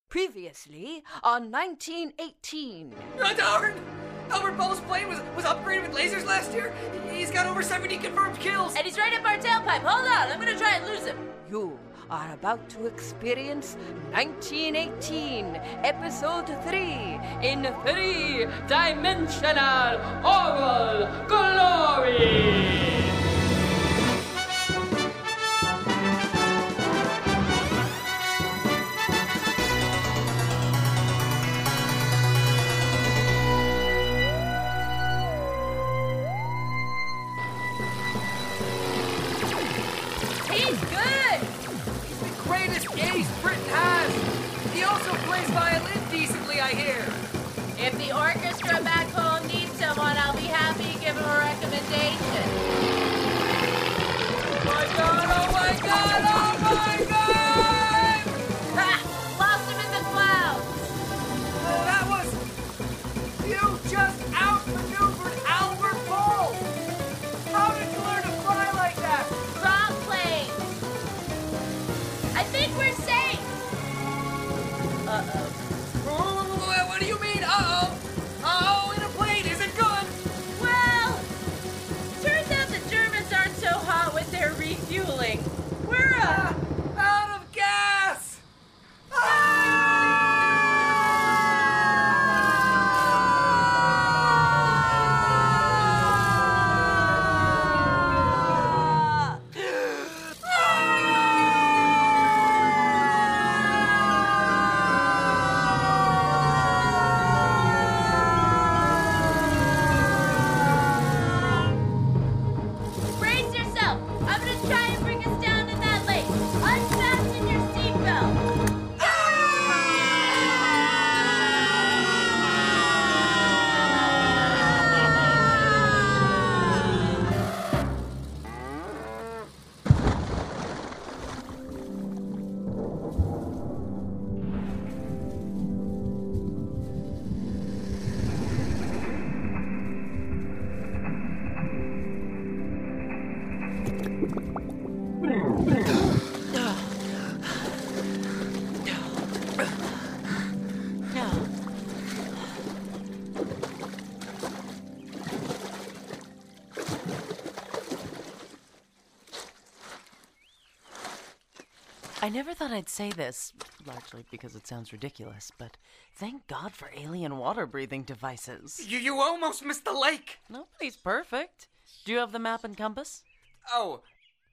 Previously on 1918. Oh, darn! Albert Ball's plane was upgraded with lasers last year. He's got over 70 confirmed kills. And he's right up our tailpipe. Hold on, I'm gonna try and lose him. You are about to experience 1918, Episode 3, in 3-dimensional oral glory. If the orchestra back home needs someone, I'll be happy to give him a recommendation. Oh my god, oh my god, oh my god! Ha! Lost him in the clouds! That was... You just outmaneuvered Albert Ball! How did you learn to fly like that? Wrong plane! I think we're safe! Uh-oh. What do you mean, uh-oh? Uh-oh, in a plane isn't good! Well, turns out the Germans aren't so hot with their refueling. We're, out of gas! I never thought I'd say this, largely because it sounds ridiculous, but thank God for alien water-breathing devices. You almost missed the lake! Nobody's perfect. Do you have the map and compass? Oh,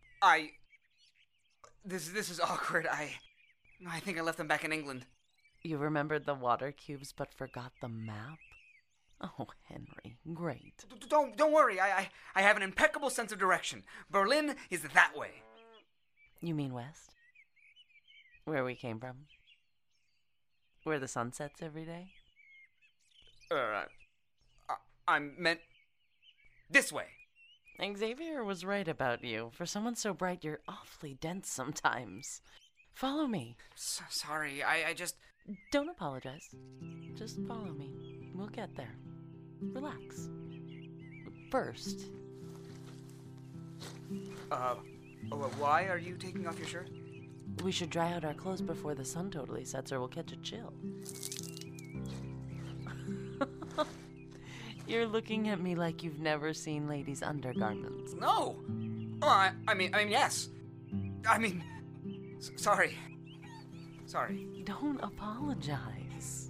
This is awkward. I think I left them back in England. You remembered the water cubes but forgot the map? Oh, Henry, great. Don't worry. I have an impeccable sense of direction. Berlin is that way. You mean west? Where we came from? Where the sun sets every day? I meant this way. Xavier was right about you. For someone so bright, you're awfully dense sometimes. Follow me. Sorry, I just... Don't apologize. Just follow me. We'll get there. Relax. First. Why are you taking off your shirt? We should dry out our clothes before the sun totally sets or we'll catch a chill. You're looking at me like you've never seen ladies' undergarments. No! Oh, I mean, yes. Sorry. Sorry. Don't apologize.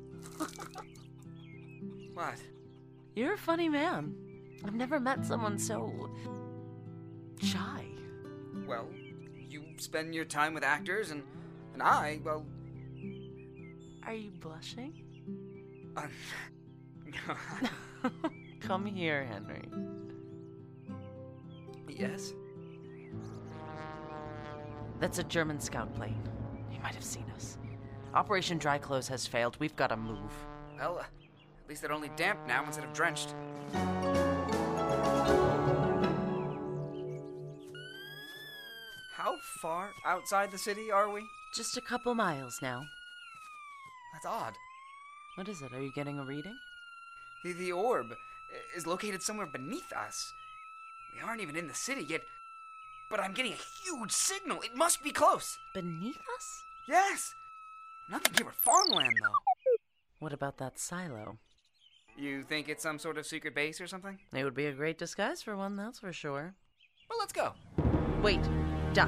What? You're a funny man. I've never met someone so... shy. Well, you spend your time with actors, and I, well... Are you blushing? No. Come here, Henry. Yes? That's a German scout plane. You might have seen us. Operation Dry Clothes has failed. We've got to move. Well, at least they're only damp now instead of drenched. How far outside the city are we? Just a couple miles now. That's odd. What is it? Are you getting a reading? The orb is located somewhere beneath us. We aren't even in the city yet, but I'm getting a huge signal. It must be close. Beneath us? Yes. Not to give her farmland, though. What about that silo? You think it's some sort of secret base or something? It would be a great disguise for one, that's for sure. Well, let's go. Wait, Doc.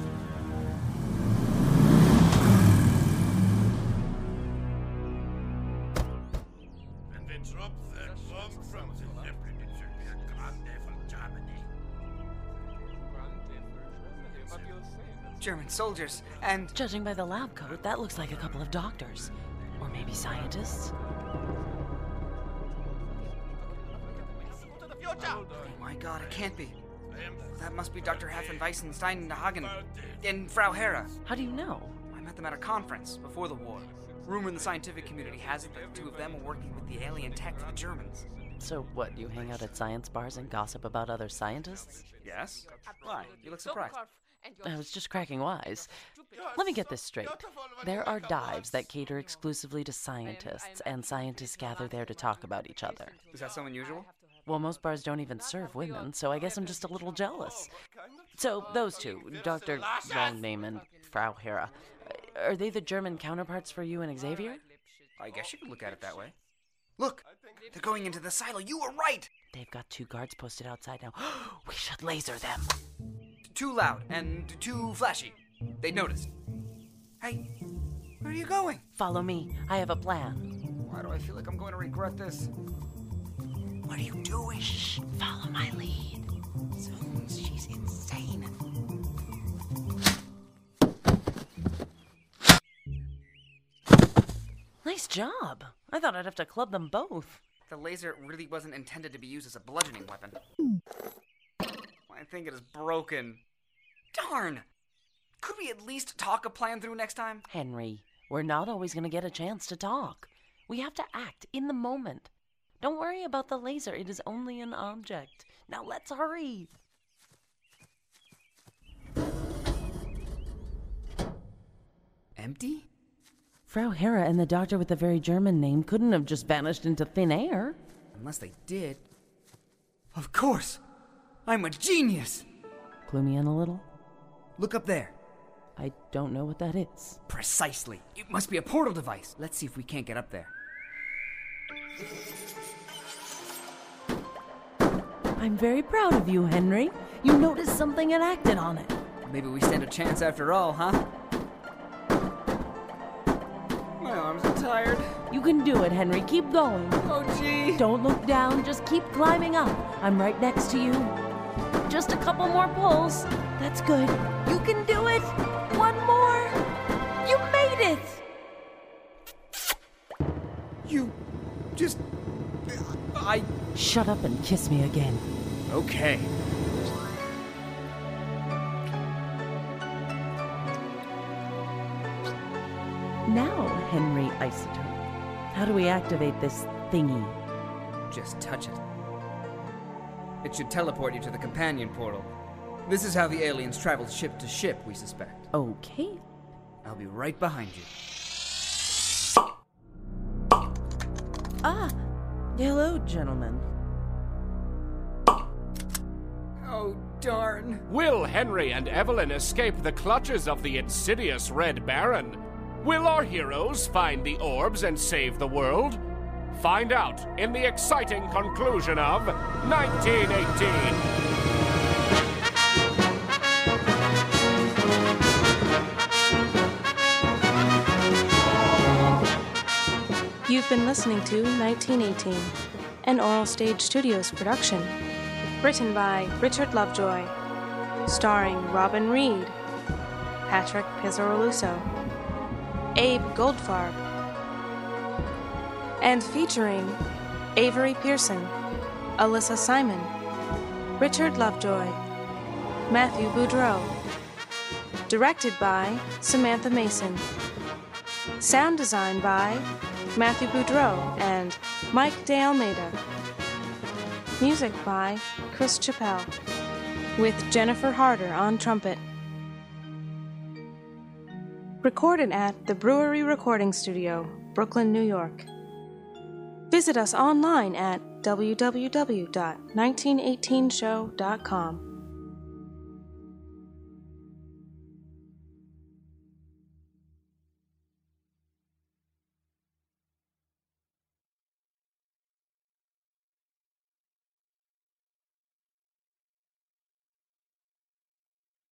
German soldiers, and... Judging by the lab coat, that looks like a couple of doctors. Or maybe scientists. Oh my god, it can't be. That must be Dr. Hafen Steinhagen and Frau Hera. How do you know? I met them at a conference before the war. Rumor in the scientific community has it that the two of them are working with the alien tech for the Germans. So what, you hang out at science bars and gossip about other scientists? Yes? Why? You look surprised. I was just cracking wise. Let me get this straight. There are dives that cater exclusively to scientists, and scientists gather there to talk about each other. Is that so unusual? Well, most bars don't even serve women, so I guess I'm just a little jealous. So, those two, Dr. Long Name and Frau Hera, are they the German counterparts for you and Xavier? I guess you could look at it that way. Look! They're going into the silo. You were right! They've got 2 guards posted outside now. We should laser them. Too loud and too flashy. They noticed. Hey, where are you going? Follow me. I have a plan. Why do I feel like I'm going to regret this? What are you doing? Shh, follow my lead. Zoons, she's insane. Nice job. I thought I'd have to club them both. The laser really wasn't intended to be used as a bludgeoning weapon. I think it is broken. Darn! Could we at least talk a plan through next time? Henry, we're not always going to get a chance to talk. We have to act in the moment. Don't worry about the laser. It is only an object. Now let's hurry. Empty? Frau Hera and the doctor with the very German name couldn't have just vanished into thin air. Unless they did. Of course! I'm a genius! Clue me in a little? Look up there. I don't know what that is. Precisely. It must be a portal device. Let's see if we can't get up there. I'm very proud of you, Henry. You noticed something and acted on it. Maybe we stand a chance after all, huh? My arms are tired. You can do it, Henry. Keep going. Oh, gee. Don't look down. Just keep climbing up. I'm right next to you. Just a couple more pulls. That's good. You can do it. One more. You made it. You just... I... Shut up and kiss me again. Okay. Now, Henry Isotope, how do we activate this thingy? Just touch it. It should teleport you to the companion portal. This is how the aliens travel ship to ship, we suspect. Okay. I'll be right behind you. Ah, hello, gentlemen. Oh, darn. Will Henry and Evelyn escape the clutches of the insidious Red Baron? Will our heroes find the orbs and save the world? Find out in the exciting conclusion of 1918. You've been listening to 1918, an Oral Stage Studios production. Written by Richard Lovejoy. Starring Robin Reed, Patrick Pizzaroluso, Abe Goldfarb, and featuring Avery Pearson, Alyssa Simon, Richard Lovejoy, Matthew Boudreau. Directed by Samantha Mason. Sound design by Matthew Boudreau and Mike De Almeida. Music by Chris Chappell, with Jennifer Harder on trumpet. Recorded at the Brewery Recording Studio, Brooklyn, New York. Visit us online at www.1918show.com.